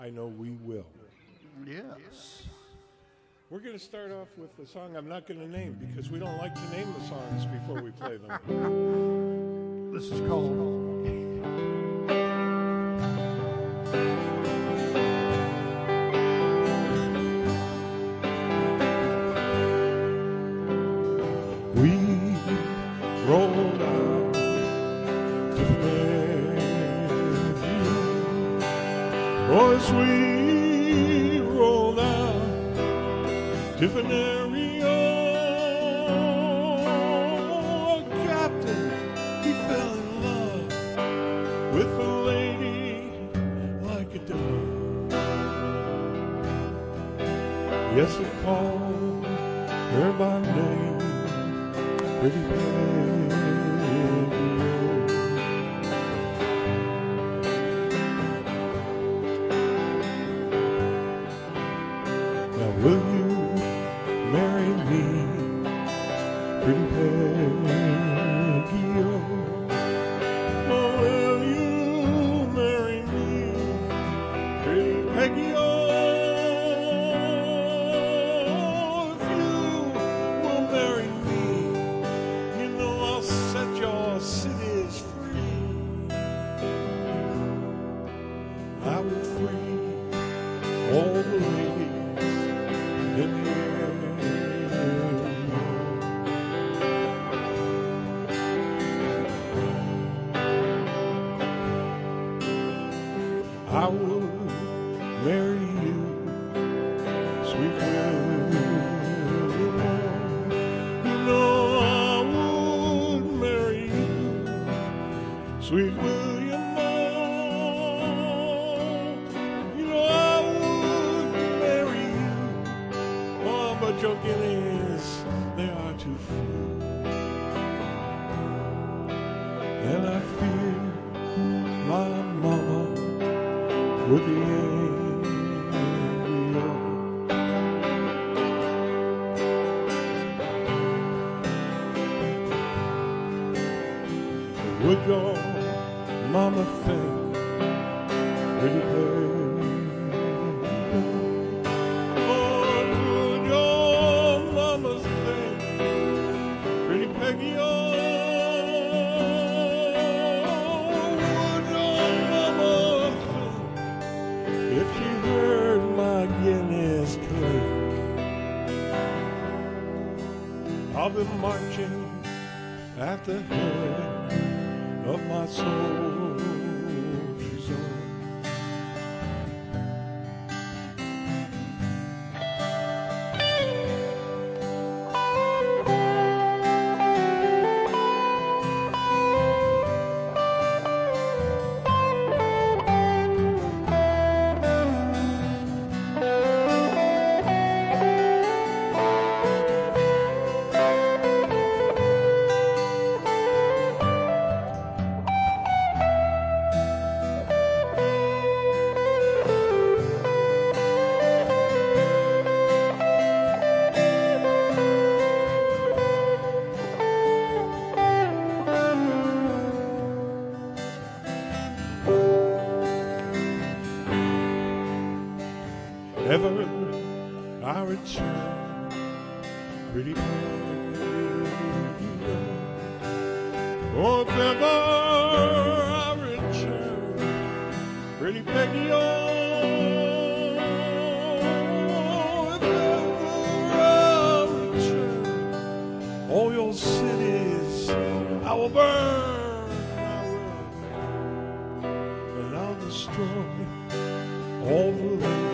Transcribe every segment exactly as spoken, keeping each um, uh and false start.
I know we will. Yes. We're going to start off with a song I'm not going to name because we don't like to name the songs before we play them. This is called We rolled out to Fairview. Boys, we rolled out to Venerio. Captain, he fell in love with a lady like a dove. Yes, he called her by name. Pretty Peggy. Now will you marry me, Pretty Peggy? Oh, will you marry me, Pretty Peggy? All the ladies in the area. I would marry you, sweet William. You know I would marry you, sweet William. Your guineas, they are too few, and I fear my mama would be angry. Would your mama think pretty good? Peggy, oh, would your mama think if she heard my Guinness clink? I'll be marching at the head of my soldiers on. Ever I return, Pretty Peggy. Oh, if ever I return, Pretty Peggy. Oh, if ever I return, all your cities I will burn, I will, and I'll destroy all the land.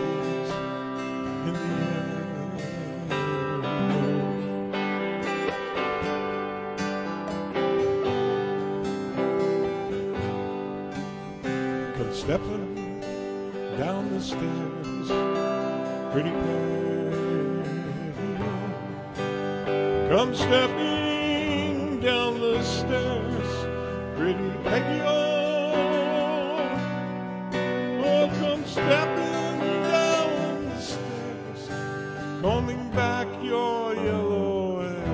Come stepping down the stairs, Pretty Peggy. Come stepping down the stairs, Pretty Peggy. Oh, oh, come stepping down the stairs, combing back your yellow hair.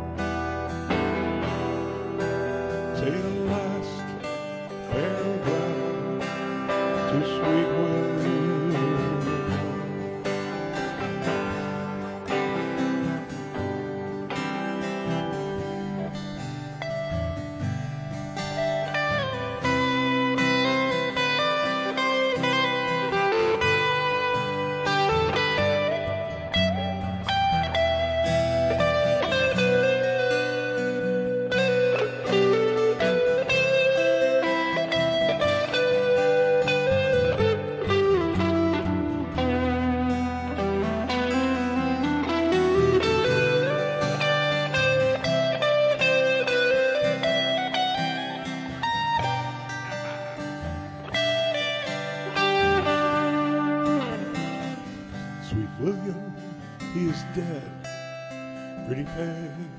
Say the last farewell to sweet William. he is dead. Pretty Peggy,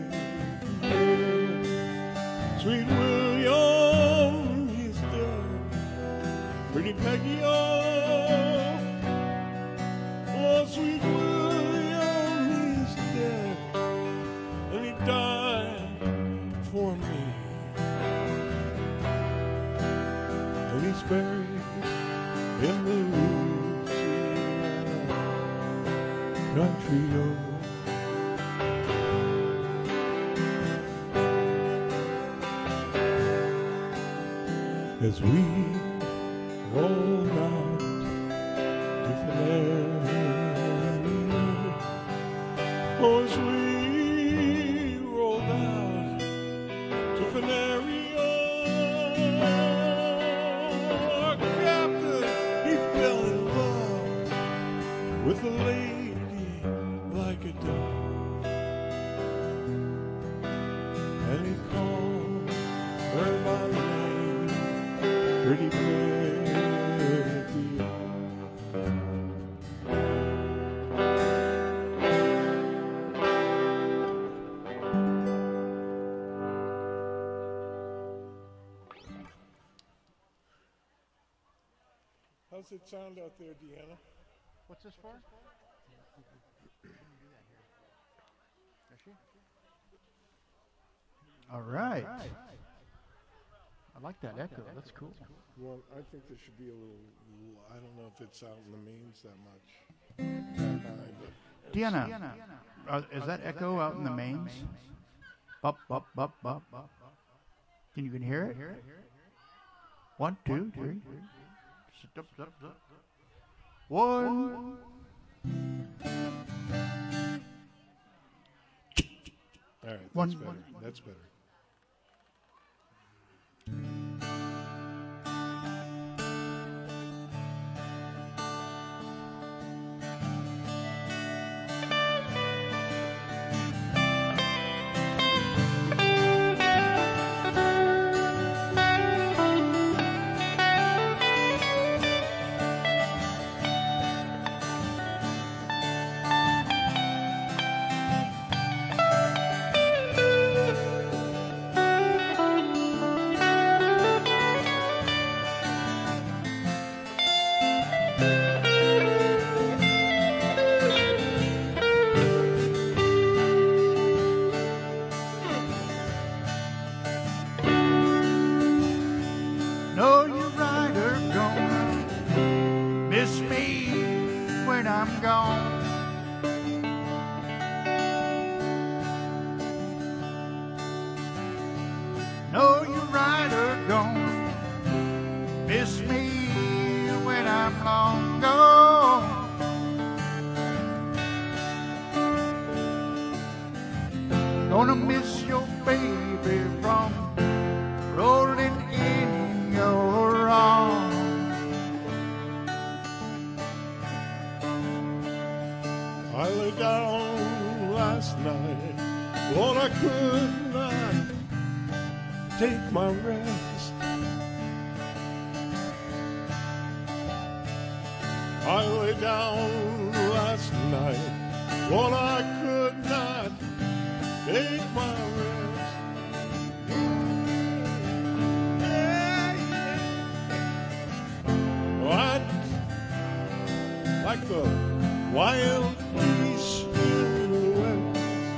Sweet William, he's dead. Pretty Peggy, oh, oh, Sweet William, he's dead. And he died for me. And he's buried in the Louisiana country road. As we roll out to Philadelphia, oh, as we roll out to Philadelphia, our captain, he fell in love with a lady like a dove, and he called her by name, Pretty Peggy. How's it sound out there, Deanna? What's this for? All right. I like that echo. That's cool. Well, I think there should be a little, I don't know if it's out in the mains that much. That high, but Deanna, uh, is that echo out in the mains? Bop, bop, bop, bop. Can you can hear it? One, two, three. Stop, stop, stop. One. all right, that's One- better. one- That's better. Know you rider gonna miss me when I'm gone. Know you rider gonna miss me when I'm long gone. Gonna miss your baby from rolling in your arms. I lay down last night, Lord, I could not take my rest. I lay down last night, Lord, I could not take my rest. Yeah, yeah. What? Like the wild geese in the west.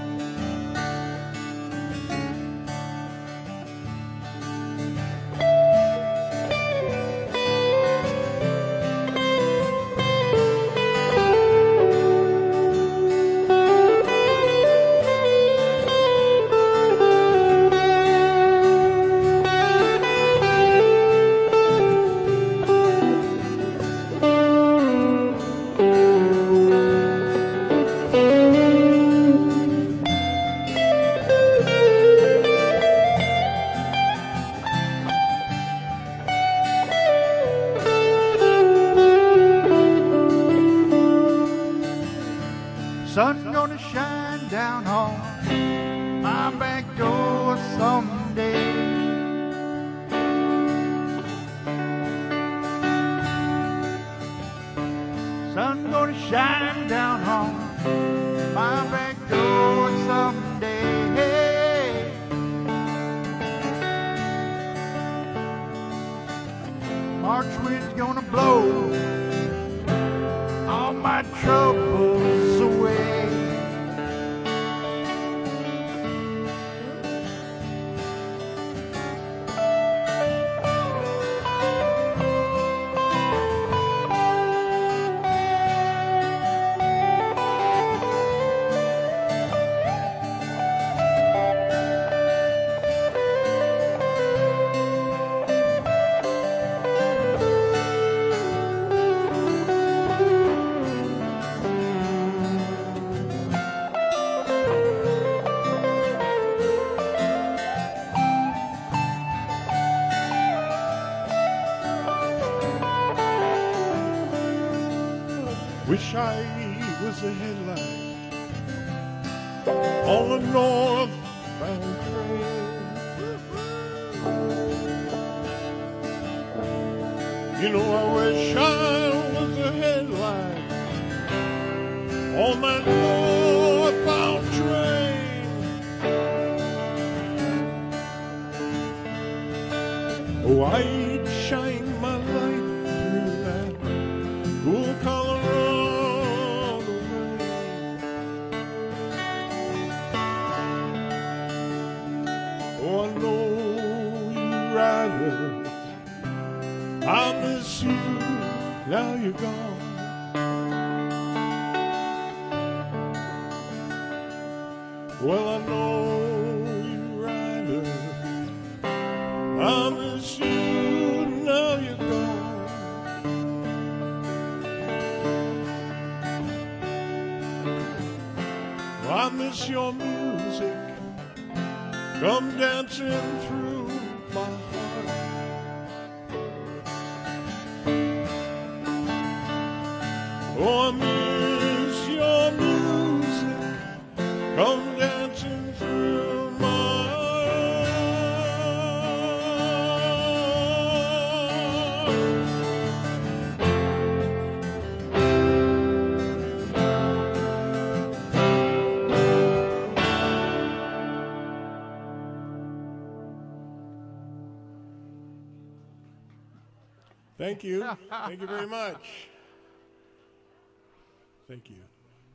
Sun's gonna shine down on my back door someday. Sun's gonna shine down on my back door someday. March wind's gonna blow all my troubles away. Wish I was a headlight on a northbound train. You know, I wish I was a headlight on that northbound train. Oh, I'd shine my light through that cool Colorado. Oh, I know you rider, I miss you, now you're gone. Well, I know you rider, I miss you, now you're gone. I miss your music, come dancing through my heart. Oh, I miss your music, come dancing through my Thank you. Thank you very much. Thank you.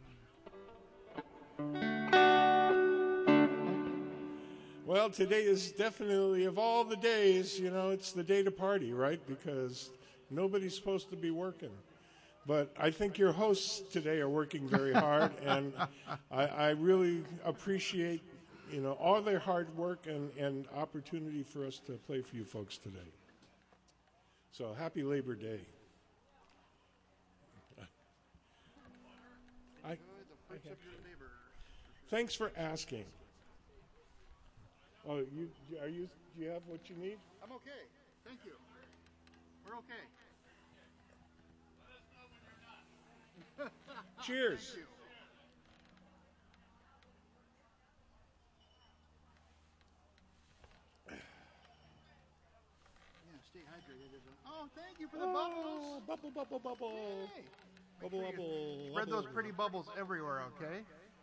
Well, today is definitely, of all the days, you know, it's the day to party, right? Because nobody's supposed to be working. But I think your hosts today are working very hard, and I, I really appreciate, you know, all their hard work and, and opportunity for us to play for you folks today. So happy Labor Day. I, I thanks for asking. Oh, you are you? Do you have what you need? I'm okay. Thank you. We're okay. Cheers. Thank you. Yeah, stay hydrated. Isn't it? Oh, thank you for the Oh, bubbles. bubble, bubble, bubble. Yay. Bubble, Make sure you bubble. Spread bubble. those pretty bubbles everywhere, okay?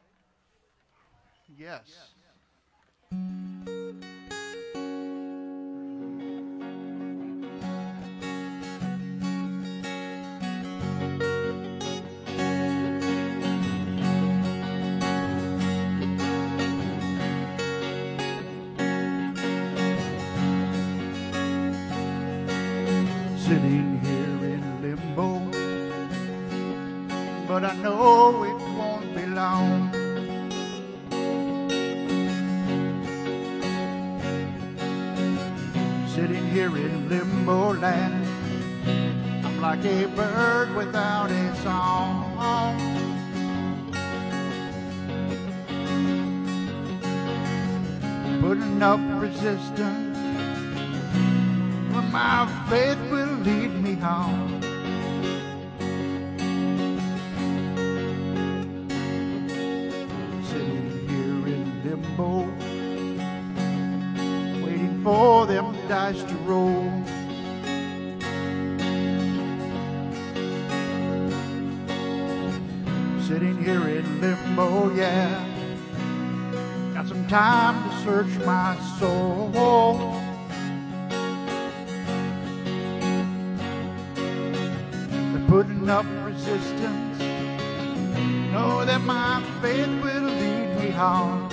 Yes. Sitting here in limbo, but I know it won't be long. Sitting here in limbo land, I'm like a bird without a song. Putting up resistance when my faith will lead me home. Sitting here in limbo, waiting for them dice to roll. sitting here in limbo, yeah. Got some time to search my soul. They're putting up resistance. Know that my faith will lead me home.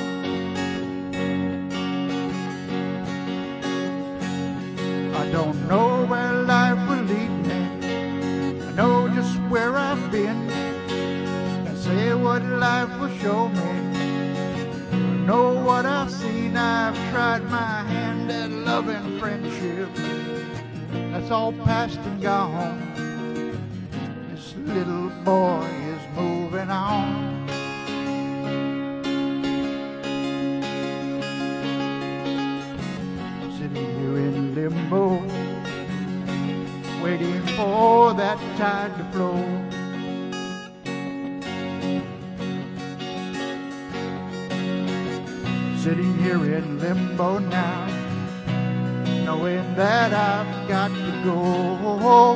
I don't know where life will lead me. I know just where I've been. I say what life will show me. I know what I've seen. I've tried my hand at love and friendship. That's all past and gone. This little boy is moving on. Sitting here in limbo, waiting for that tide to flow. Sitting here in limbo now, knowing that I've got to go.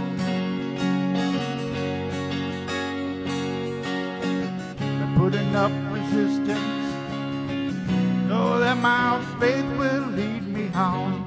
They're putting up resistance, know that my faith will lead me home.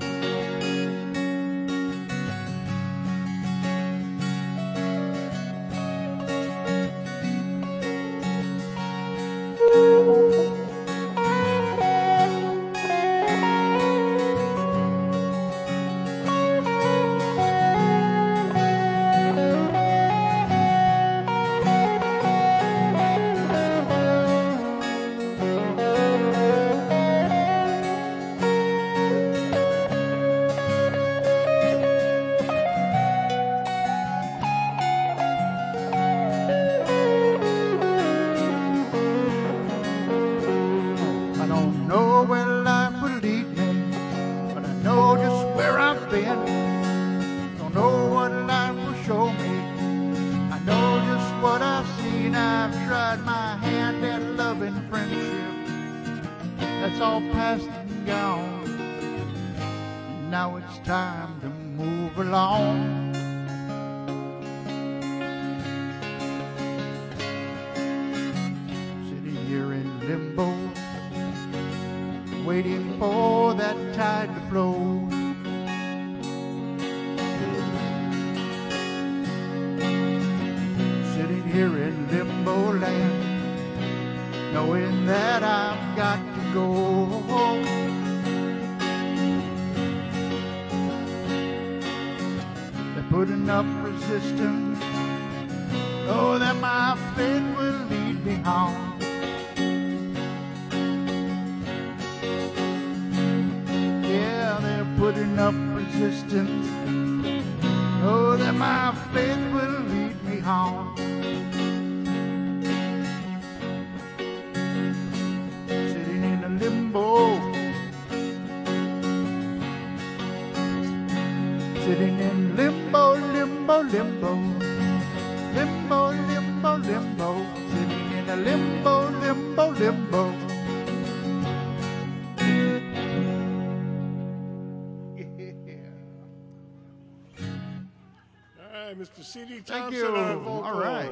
Mister C D Thank Thompson you. on vocals. All right.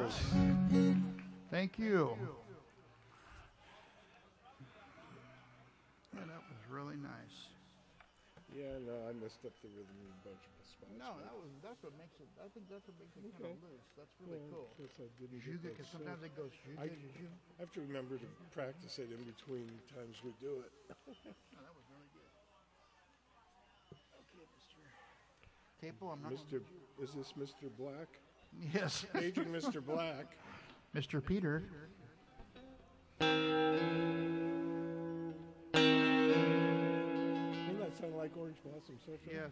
Thank you. Yeah, that was really nice. Yeah, no, I messed up the rhythm in a bunch of spots. No, that was that's what makes it. I think that's what makes it Okay. kind of loose. That's really Well, cool. guess I didn't get Juga, that because sometimes set. it goes juga, I- juga. I have to remember to practice it in between times we do it. Oh, that was really good. Okay, Mister Capel, I'm not. Mister Is this Mister Black? Yes, Paging Mister Black. Mister Peter. Doesn't that sound like Orange Blossom Social? Yes.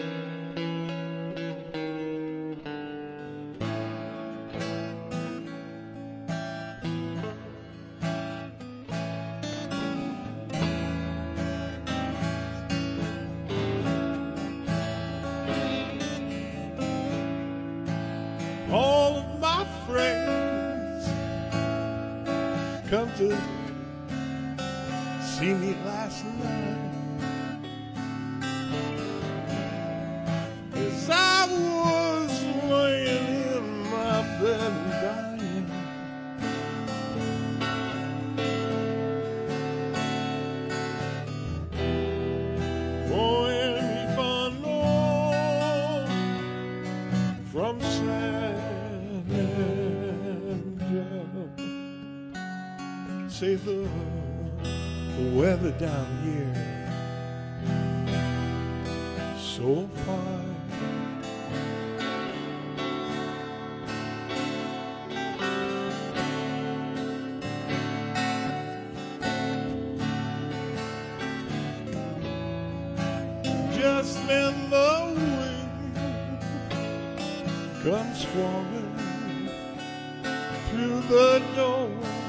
All of my friends come to see me last night as I was laying in my bed and dying. say the, the weather down here is so fine. Just then the wind comes swirling through the door,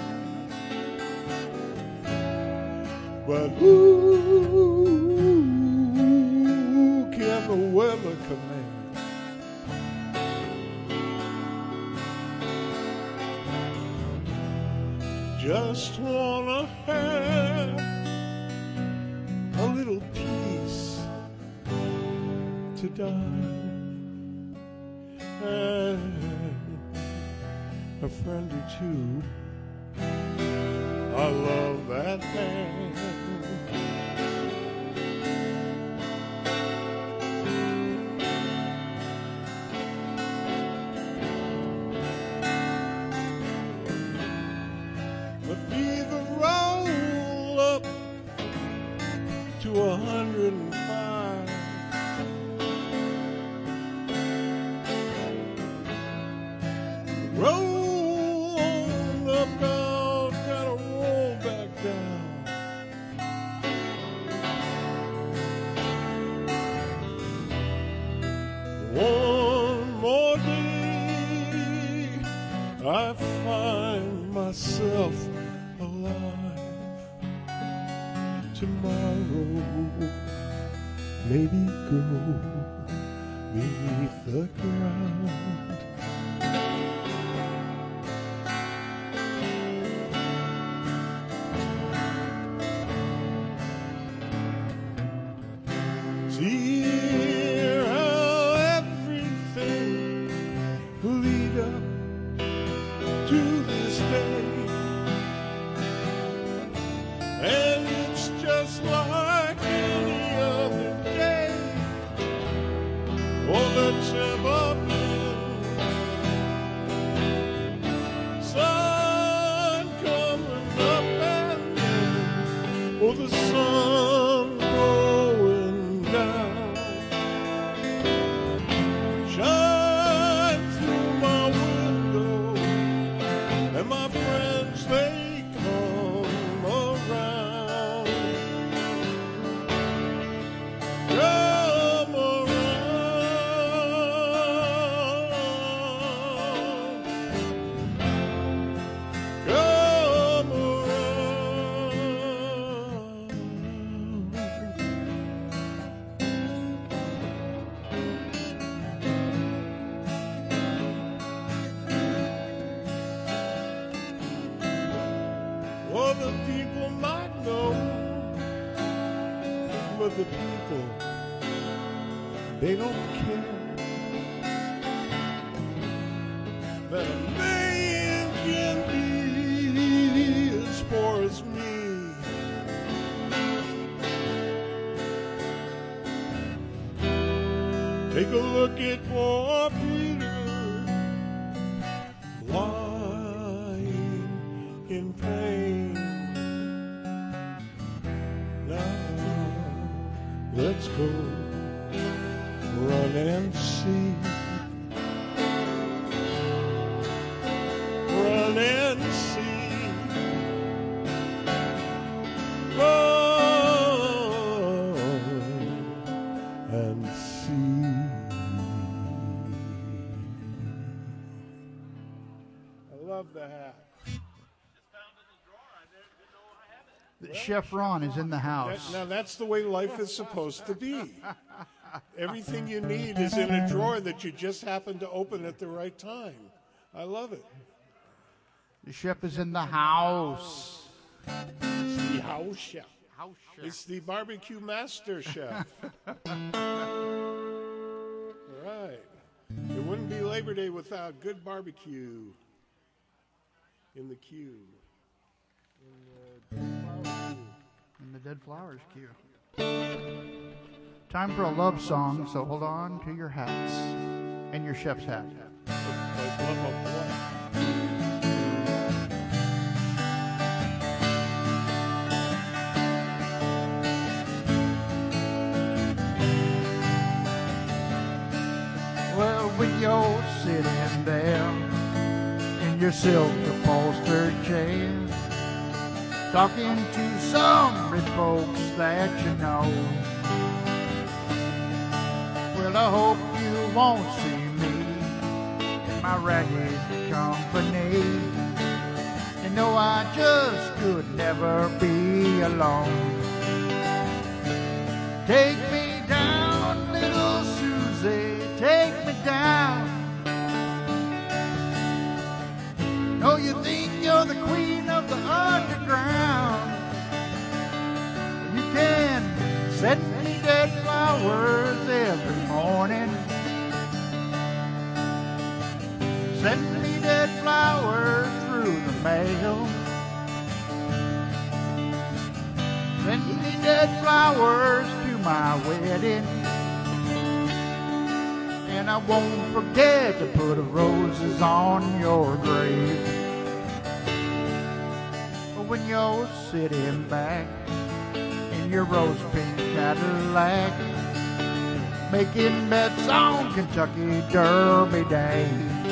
but who can the weather command? Just wanna have a little peace to die, and a friend or two. I love that man. The fever roll up to a hundred and five. Roll on up now, gotta roll back down. One more day, I find myself alive. Tomorrow, maybe go beneath the ground. See how everything lead up to this day, and it's just like any other day, or that's ever been. Sun coming up and then, or the sun going down. Shine through my window, and my friends, they come around. Come around. Come around. Well, the people might know, but the people, they don't care. That a man can be as poor as me. Take a look at poor Peter, lying in pain. Now let's go run and see. Run and see. Run and see. I love the hat. Chef Ron is in the That, house. now that's the way life is supposed to be. Everything you need is in a drawer that you just happen to open at the right time. I love it. The chef is in the house. It's the house chef. House chef. It's the barbecue master chef. Right. It wouldn't be Labor Day without good barbecue in the queue. In the flower queue. In the Dead Flowers queue. Time for a love song, so hold on to your hats and your chef's hat. Like love of what? you're sitting there in your silk upholstered chair, talking to some rich folks that you know. Well, I hope you won't see me in my ragged company. You know I just could never be alone. Take me down, little Susie, take me down. Oh, you think you're the queen of the underground? You can send me dead flowers every morning. Send me dead flowers through the mail. Send me dead flowers to my wedding. And I won't forget to put roses on your grave. When you're sitting back in your rose pink Cadillac, making bets on Kentucky Derby Day,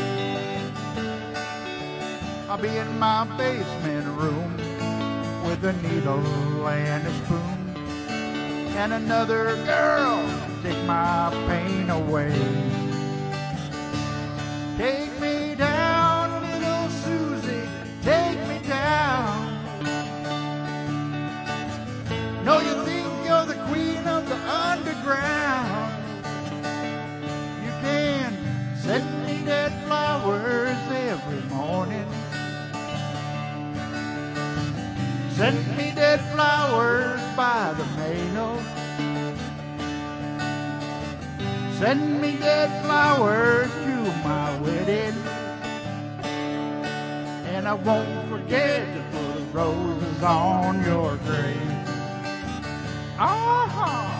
I'll be in my basement room with a needle and a spoon, and another girl to take my pain away. Take me down, little Susie, take me down. No, you think you're the queen of the underground. You can send me dead flowers every morning. Send me dead flowers by the mail. Send me dead flowers to my wedding. And I won't forget to put roses on your grave. Ah!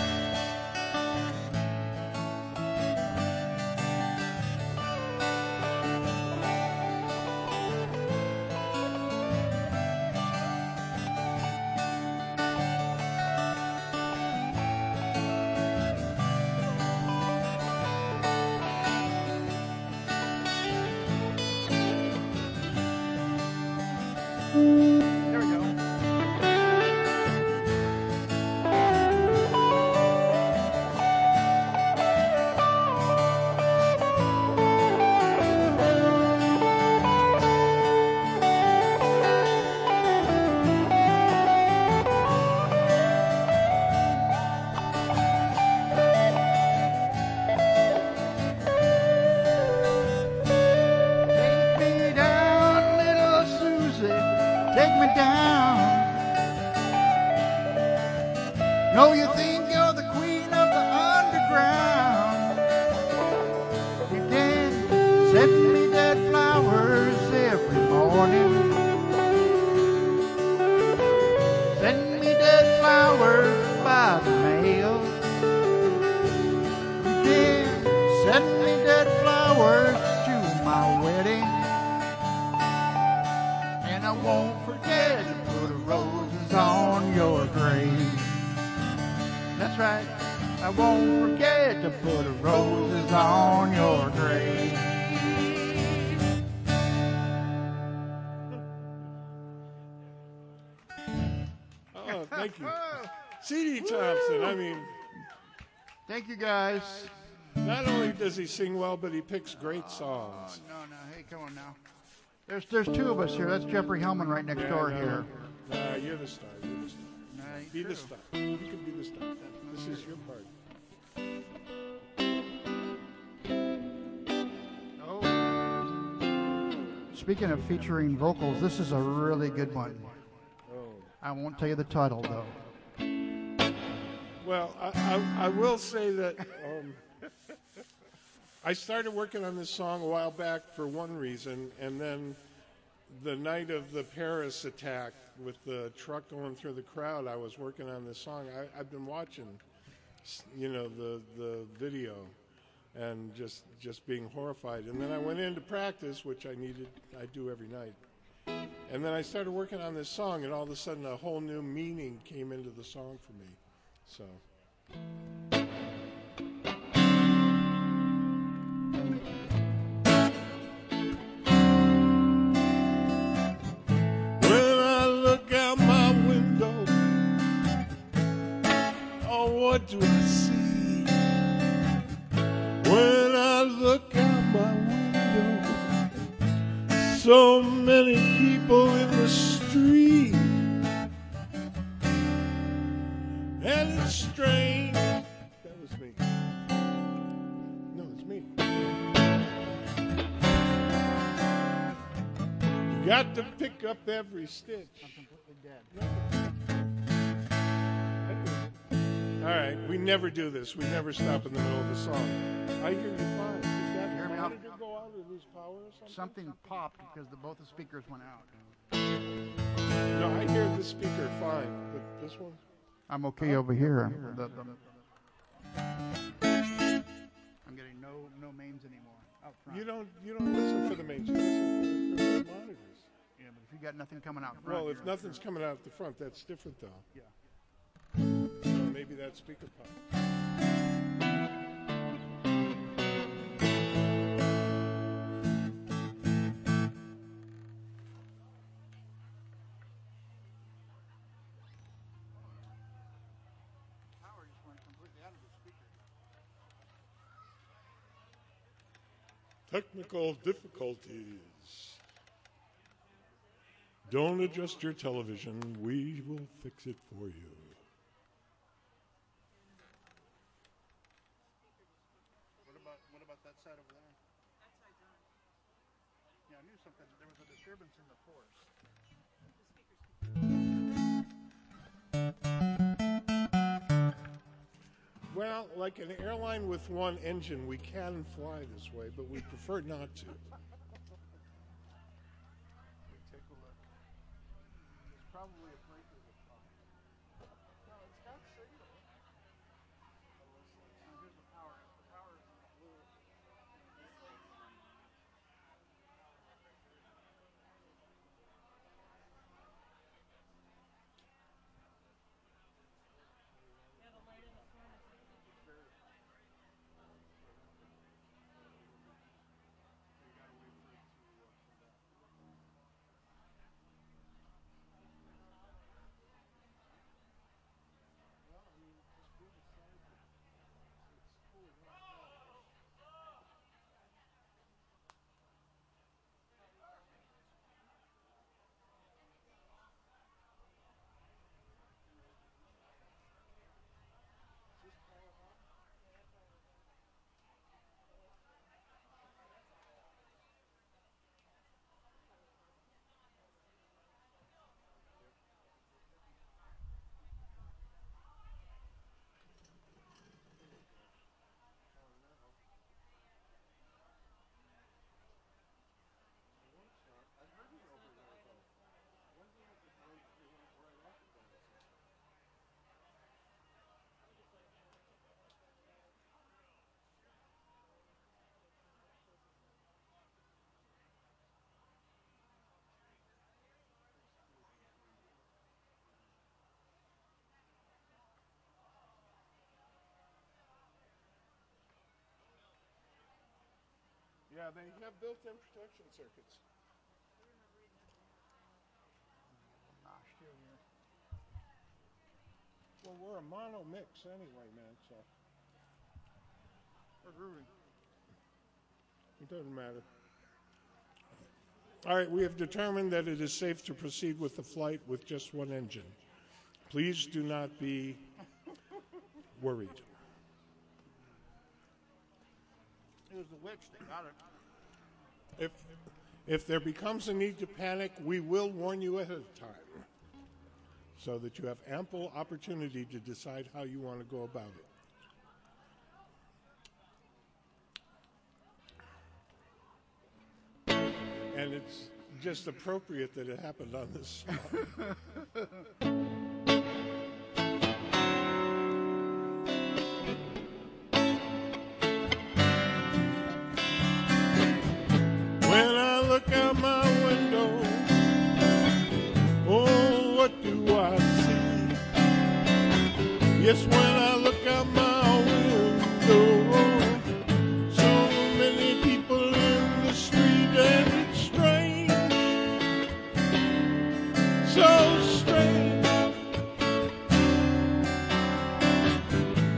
There we go. Take me down, little Susie, take me down. No, you think you're the queen of the underground. You can send me dead flowers every morning. Send me dead flowers by the mail. You can send me dead flowers to my wedding. And I won't forget to put roses on your grave. That's right. I won't forget to put roses on your grave. Oh, thank you. C D Thompson, I mean, Thank you, guys. not only does he sing well, but he picks great songs. No, no. Hey, come on now. There's there's two of us here. That's Jeffrey Hellman right next Yeah, door no, here. Nah, you're the star. You're the star. Nah, Be true. the star. You can be the star. This is your part. Oh. Speaking of featuring vocals, this is a really good one. Oh. I won't tell you the title though. Well, I, I, I will say that um, I started working on this song a while back for one reason, and then the night of the Paris attack with the truck going through the crowd, I was working on this song. I, I've been watching, you know, the the video, and just just being horrified. And then I went into practice, which I needed. I do every night. And then I started working on this song, and all of a sudden, a whole new meaning came into the song for me. So. what do I see when I look out my window? So many people in the street, and it's strange. That was me. No, it's me. You got to pick up every stitch. I'm completely dead. All right, we never do this. We never stop in the middle of the song. I hear you fine. Did that Hear me out? monitor go out or lose power or something? Something popped because the, both the speakers went out. No, I hear the speaker fine, but this one? I'm okay over here. The, the, I'm getting no no mains anymore out front. You don't you don't listen for the mains. You listen for the, for the monitors. Yeah, but if you got nothing coming out front. Well, if you're- nothing's coming out the front, that's different though. Yeah. So maybe that speaker pop. Power just went completely out of the speaker. Technical difficulties. Don't adjust your television. We will fix it for you. What about what about that side over there? Yeah, I knew something. There was a disturbance in the force. Well, like an airline with one engine, we can fly this way, but we prefer not to. Take a look. There's probably a breaker with power. No, it's got signal. Now here's the power. The power is in the blue. Yeah, they have built-in protection circuits. Ah, still here. Well, we're a mono mix anyway, man, so Where's Ruby? it doesn't matter. All right, we have determined that it is safe to proceed with the flight with just one engine. Please do not be worried. It was the witch that got it. If if there becomes a need to panic, we will warn you ahead of time so that you have ample opportunity to decide how you want to go about it. And it's just appropriate that it happened on this song. When I look out my window, oh, what do I see? Yes, when I look out my window, so many people in the street, and it's strange, so strange.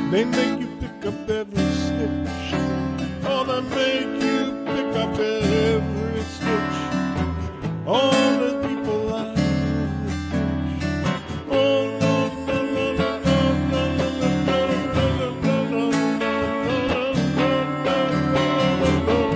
They make you pick up every stitch. Oh, they make you pick up every stitch. All the people lie. Oh, no, no, no, no, no, no, no, no, no, no, no, no.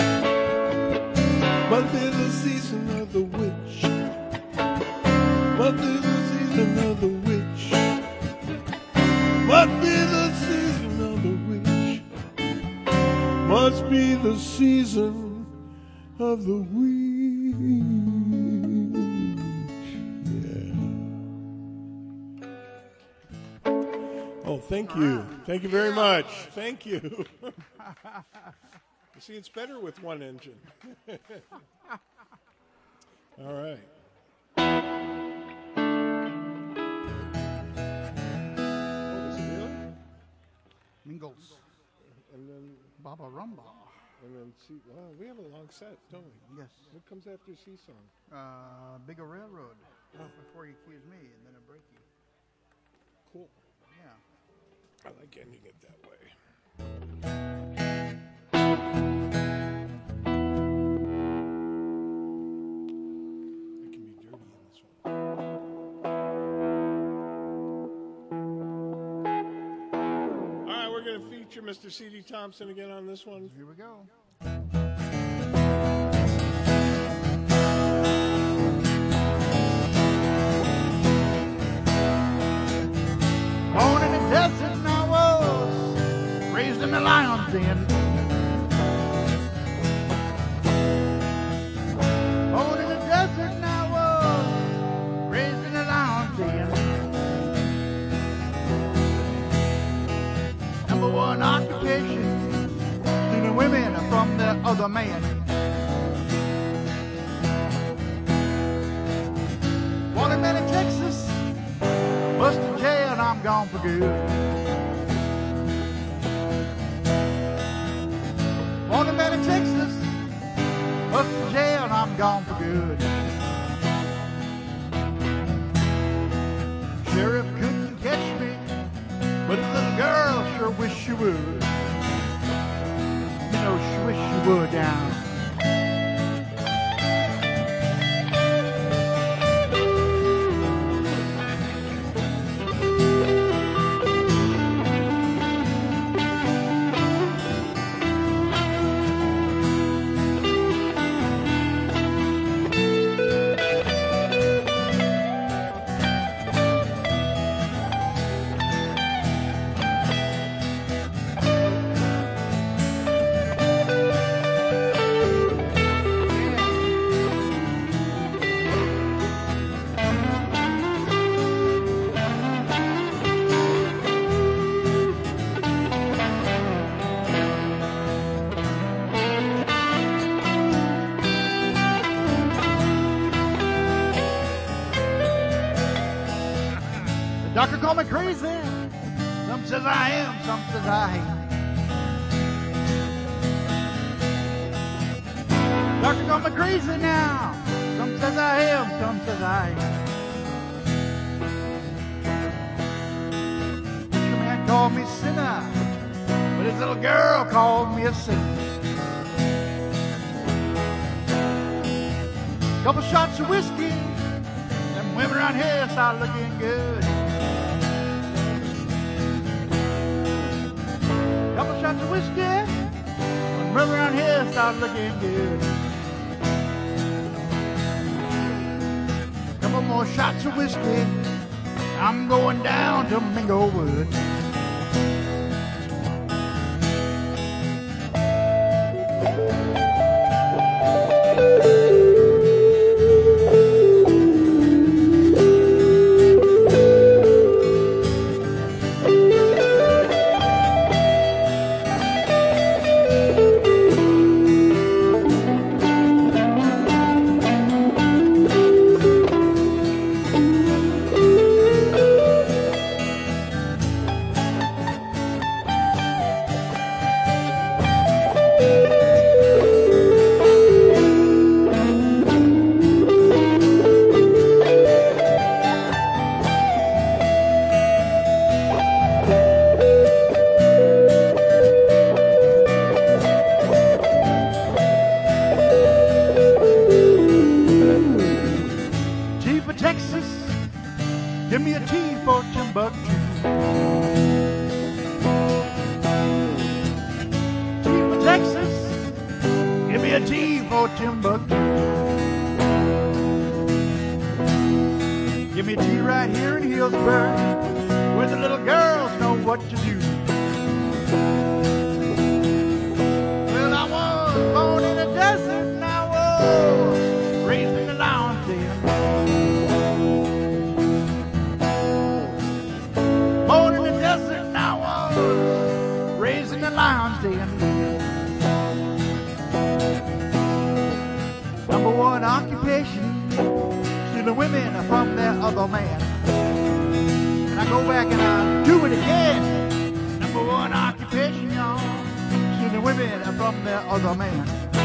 What be the season of the witch? What be the season of the witch? What be the season of the witch? Must be the season of the witch. Yeah. Oh, thank you. Thank you very much. Thank you. You see, it's better with one engine. All right. Mingles. And then Baba Rumba. And then see, well, we have a long set, don't we? Yes. What comes after C-Song? Uh, Bigger Railroad. Oh. Before you accuse me, and then a breaky. Cool. Yeah. I like ending it that way. It can be dirty in this one. All right, we're going to feature Mister C D Thompson again on this one. Here we go. Born in the desert and I was raised in the lion's den. Born in the desert and I was raised in the lion's den. Number one occupation, stealing women from the other man. Watermelon, Texas, bust in jail and I'm gone for good. Watermelon, Texas, bust in jail and I'm gone for good. Sheriff couldn't catch me, but the little girl sure wish she would. You know, she wish she would down. Doctor called me crazy. Some says I am, some says I ain't. Doctor called me crazy now. Some says I am, some says I ain't. Preacher man called me sinner, but his little girl called me a saint. Couple shots of whiskey, them women around here start looking good. Couple shots of whiskey, when women around here start looking good. Couple more shots of whiskey, I'm going down to Minglewood. Give me a T for Timbuktu. T for Texas. Give me a T for Timbuktu. Give me a T right here in Hillsborough, where the little girls know what to do. Well, I was born in the desert, and I was raised in the lounge den. Born in the desert, and I was raised in the lounge den. Number one occupation, stealing women from their other man. And I go back and I do it again. Number one occupation, y'all, stealing women from their other man.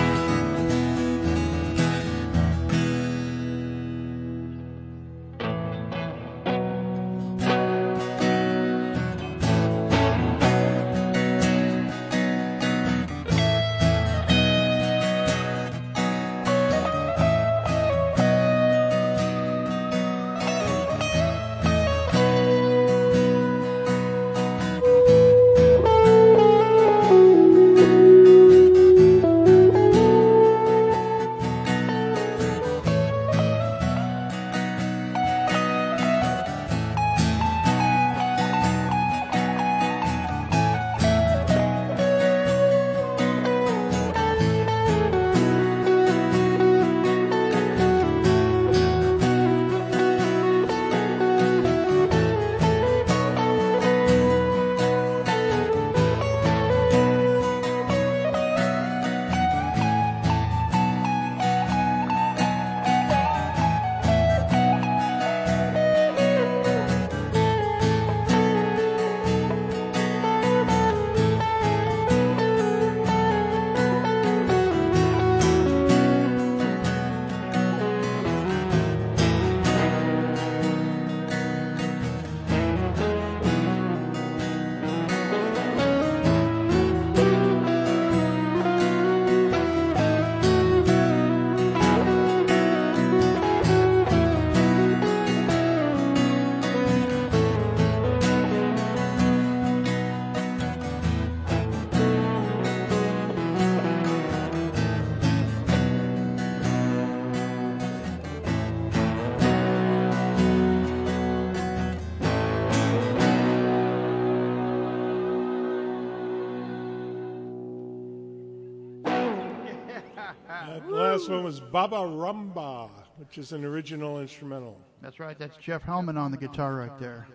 That last one was Baba Rumba, which is an original instrumental. That's right. That's Jeff Hellman on the guitar right there.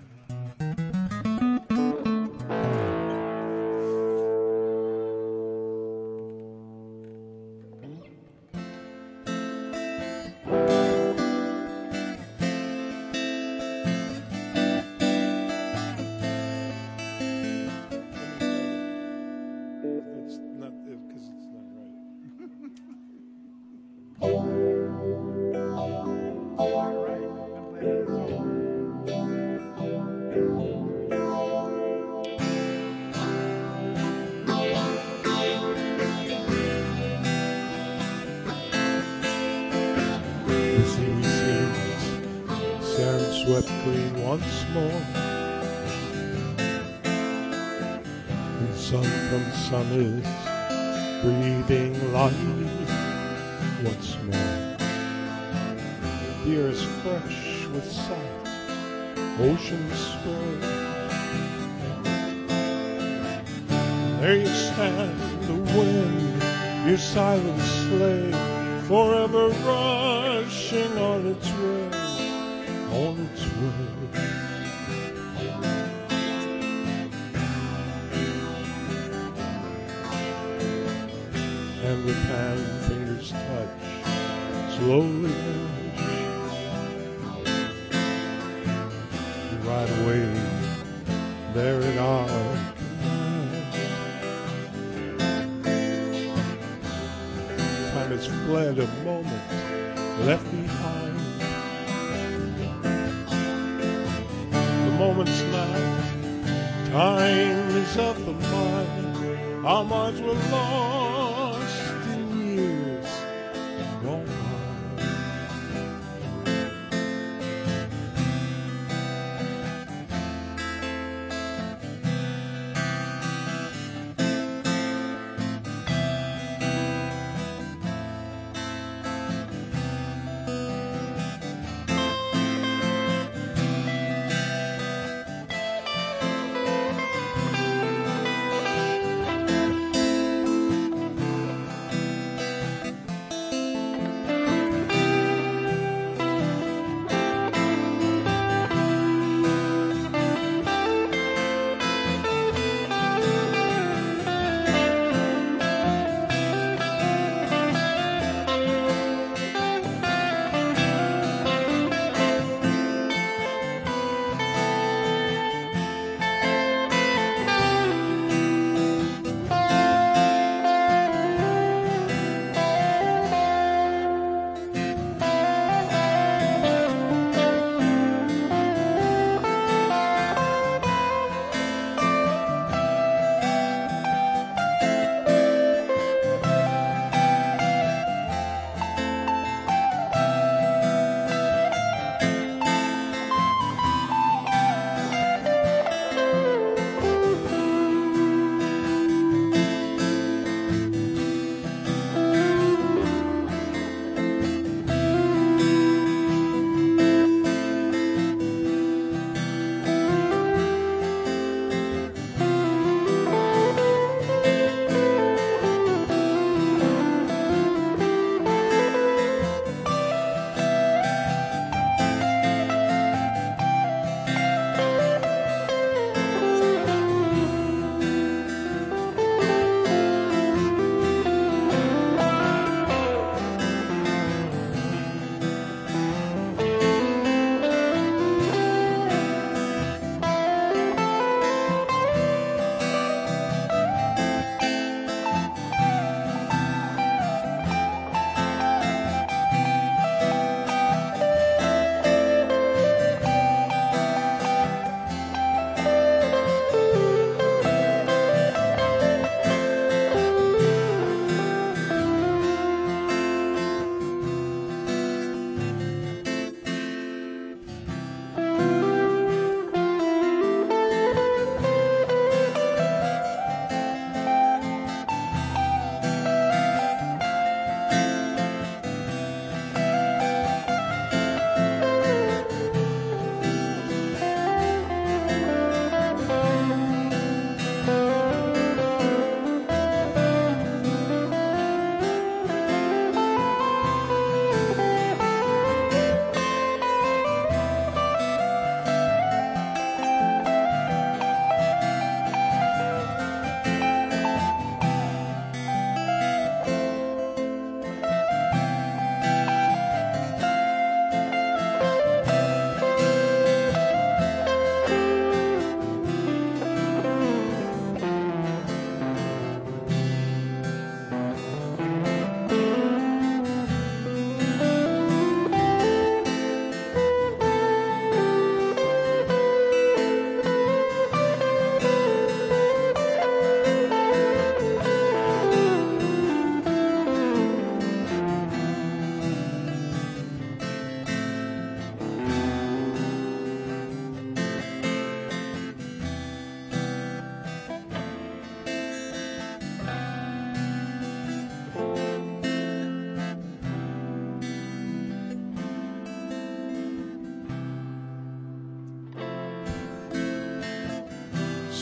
It's not because it's not right. The sea seems sand swept clean once more. The sun from the sun is breathing life once more. The air is fresh with sight, ocean spray. There you stand, the wind, your silent sleigh, forever rushing on its way, on its way. And with hand fingers touch, slowly match, right away, there in our command. Time has fled a moment, left behind. The moment's not, time is of the mind. Our minds were lost in years gone by.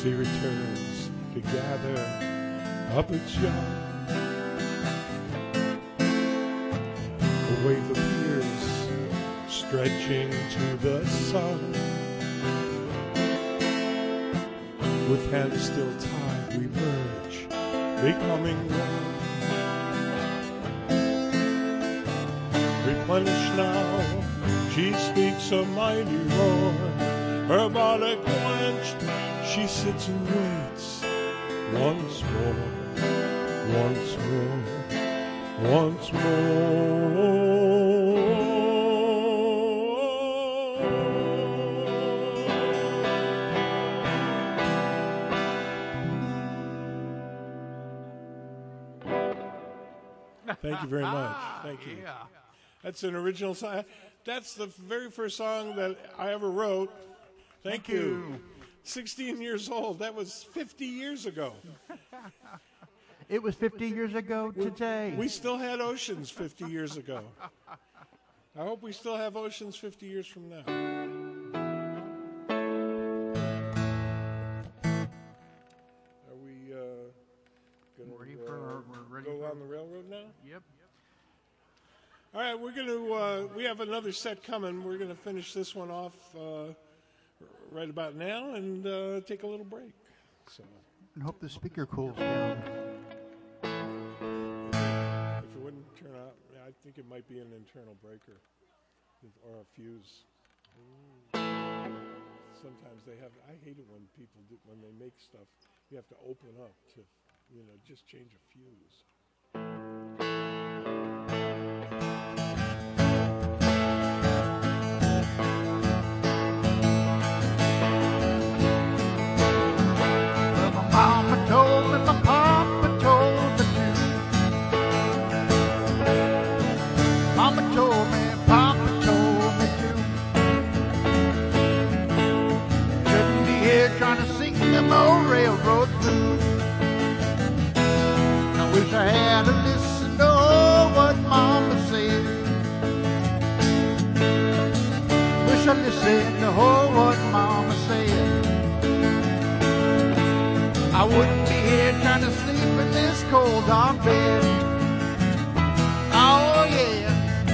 he returns to gather up its young. A wave appears, stretching to the sun. With hands still tied, we merge, becoming one. Replenished now, she speaks a mighty roar. Her body clenched, she sits and waits. Once more, once more, once more. Thank you very much. Thank you. Yeah. That's an original song. That's the very first song that I ever wrote. Thank, Thank you. you. sixteen years old. That was fifty years ago. It was fifty years ago today. We still had oceans fifty years ago. I hope we still have oceans fifty years from now. Are we uh, going Ready to for- uh, we're ready go for- on the railroad now? Yep. All right, we're going to, uh, we have another set coming. We're going to finish this one off uh, right about now and uh, take a little break. So, And hope the speaker cools down. if it wouldn't turn out, I think it might be an internal breaker or a fuse. Sometimes they have, I hate it when people do, when they make stuff, you have to open up to, you know, just change a fuse. Well, my mama told me, my papa told me too. Mama told me, papa told me too. Shouldn't be here trying to sing them old railroad blues. I wish I had listened to what mama said. Wish I listened to what mama said. I wouldn't be here trying to sleep in this cold dark bed. Oh yeah.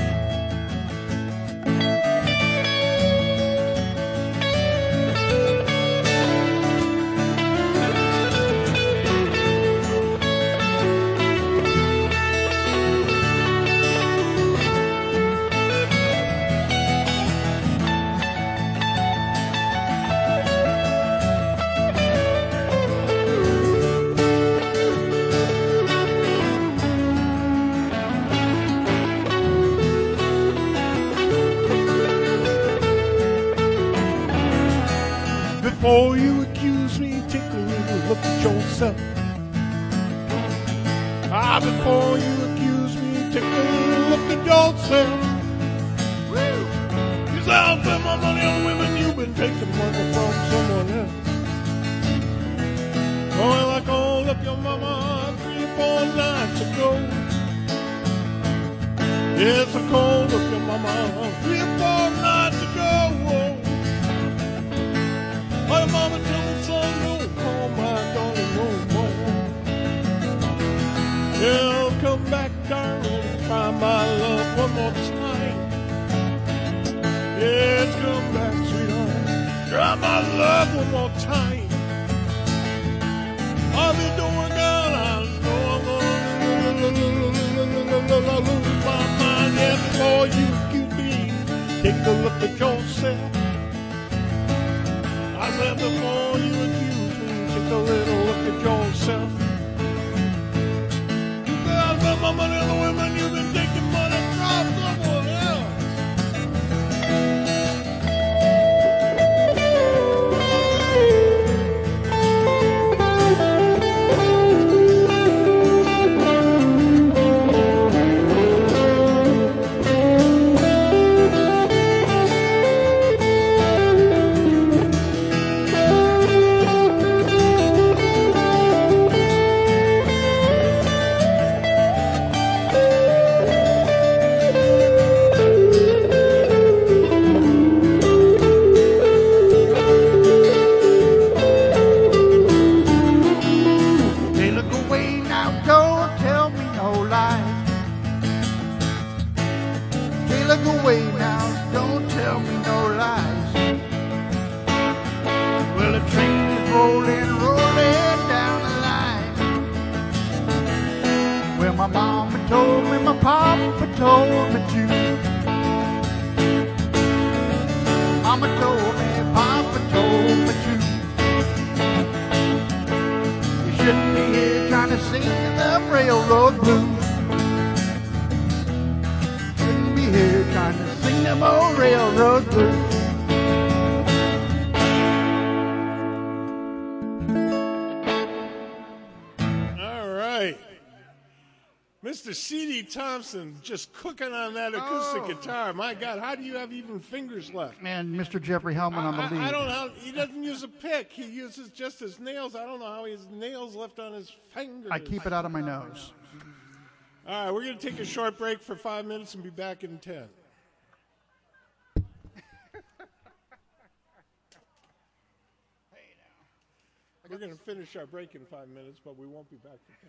Before you accuse me, take a little look at yourself. Ah, before you accuse me, take a little look at yourself. Cause I'll spend my money on women, you've been taking money from someone else. Oh, well, I called up your mama three or four nights ago. Yes, I called up your mama three or four nights ago. My mama tell me, son, don't call my darling no more. Yeah, come back, darling, try my love one more time. Yes, come back, sweetheart, try my love one more time. I'll be doing good, I know I'm gonna lose my mind. Yeah, before you accuse me, take a look at yourself. I said before you accuse me, take a little look at yourself. You got about my money on the women, you've been taking money from someone else. Papa told me to. Mama told me, Papa told me to. You shouldn't be here trying to sing the railroad blues. Shouldn't be here trying to sing them old railroad blues. Mister C D Thompson just cooking on that acoustic Oh. guitar. My God, how do you have even fingers left? And Mister Jeffrey Hellman on the I, lead. I, I don't know. How, he doesn't use a pick. He uses just his nails. I don't know how he has nails left on his fingers. I keep it out of my nose. All right, we're going to take a short break for five minutes and be back in ten. We're going to finish our break in five minutes, but we won't be back for ten.